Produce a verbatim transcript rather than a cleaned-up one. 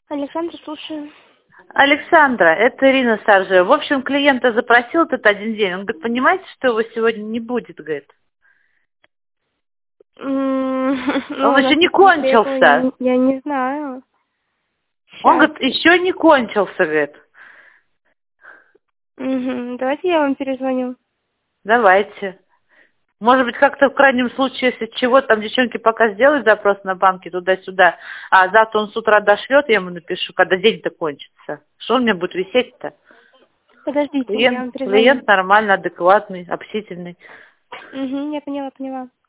Александра, слушаю. Александра, это Ирина Саржева. В общем, клиента запросил этот один день. Он говорит, понимаете, что его сегодня не будет, говорит. М, Ну, Он у еще нас не таких требований, я кончился. не я не знаю. Он Сейчас. говорит, еще не кончился, говорит. Давайте я вам перезвоню. Давайте. Может быть, как-то в крайнем случае, если чего, там девчонки пока сделают запрос на банке туда-сюда, а завтра он с утра дошлет, я ему напишу, когда день-то кончится. Что он мне будет висеть-то? Подождите, я Клиент, вам перезвоню. клиент нормально, адекватный, общительный. Угу, я поняла, поняла.